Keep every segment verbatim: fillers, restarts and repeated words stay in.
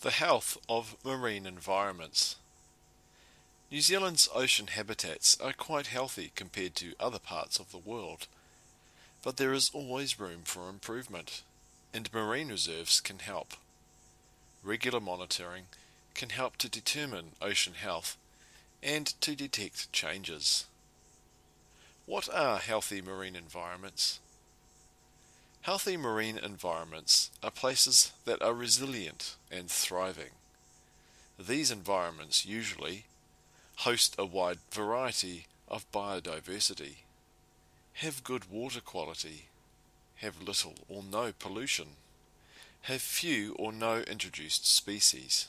The health of marine environments. New Zealand's ocean habitats are quite healthy compared to other parts of the world, but there is always room for improvement, and marine reserves can help. Regular monitoring can help to determine ocean health and to detect changes. What are healthy marine environments? Healthy marine environments are places that are resilient and thriving. These environments usually host a wide variety of biodiversity, have good water quality, have little or no pollution, have few or no introduced species.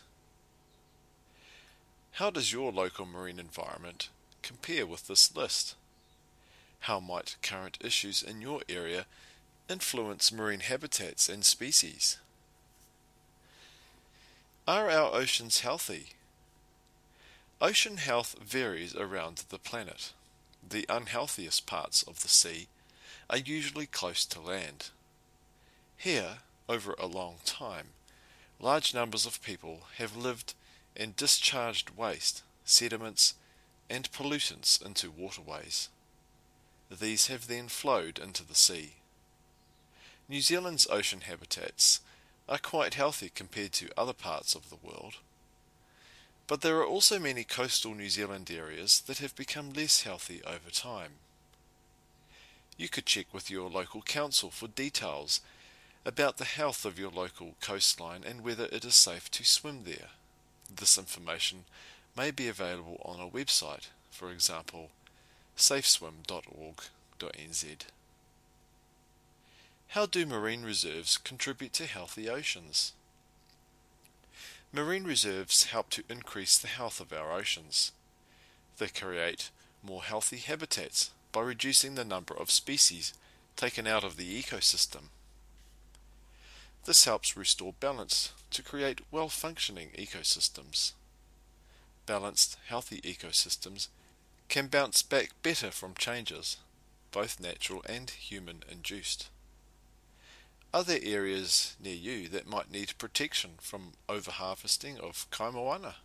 How does your local marine environment compare with this list? How might current issues in your area influence marine habitats and species? Are our oceans healthy? Ocean health varies around the planet. The unhealthiest parts of the sea are usually close to land. Here, over a long time, large numbers of people have lived and discharged waste, sediments, and pollutants into waterways. These have then flowed into the sea. New Zealand's ocean habitats are quite healthy compared to other parts of the world, but there are also many coastal New Zealand areas that have become less healthy over time. You could check with your local council for details about the health of your local coastline and whether it is safe to swim there. This information may be available on a website, for example, safeswim dot org dot n z. How do marine reserves contribute to healthy oceans? Marine reserves help to increase the health of our oceans. They create more healthy habitats by reducing the number of species taken out of the ecosystem. This helps restore balance to create well-functioning ecosystems. Balanced, healthy ecosystems can bounce back better from changes, both natural and human-induced. Are there areas near you that might need protection from overharvesting of kaimoana?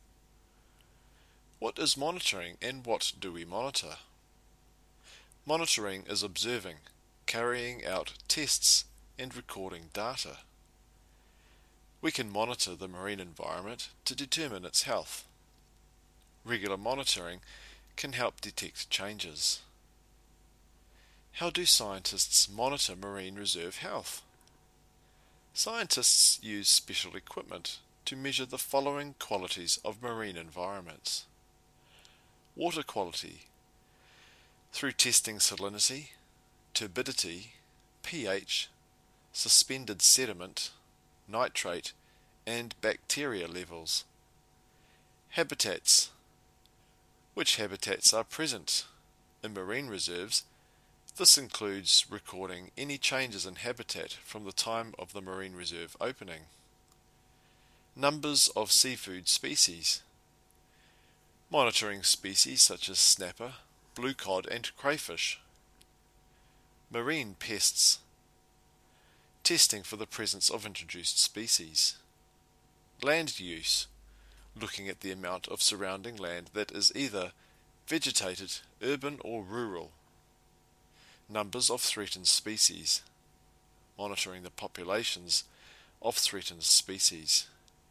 What is monitoring and what do we monitor? Monitoring is observing, carrying out tests and recording data. We can monitor the marine environment to determine its health. Regular monitoring can help detect changes. How do scientists monitor marine reserve health? Scientists use special equipment to measure the following qualities of marine environments. Water quality through testing salinity, turbidity, pH, suspended sediment, nitrate, and bacteria levels. Habitats. Which habitats are present in marine reserves? This includes recording any changes in habitat from the time of the marine reserve opening. Numbers of seafood species. Monitoring species such as snapper, blue cod and crayfish. Marine pests. Testing for the presence of introduced species. Land use. Looking at the amount of surrounding land that is either vegetated, urban or rural. Numbers of threatened species. Monitoring the populations of threatened species.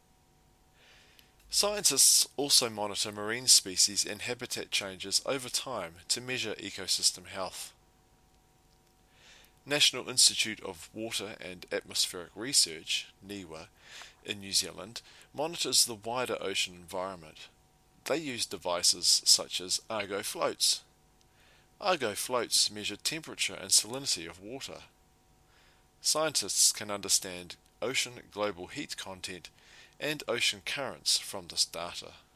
Scientists also monitor marine species and habitat changes over time to measure ecosystem health. National Institute of Water and Atmospheric Research, NIWA, in New Zealand monitors the wider ocean environment. They use devices such as Argo floats. Argo floats measure temperature and salinity of water. Scientists can understand ocean global heat content and ocean currents from this data.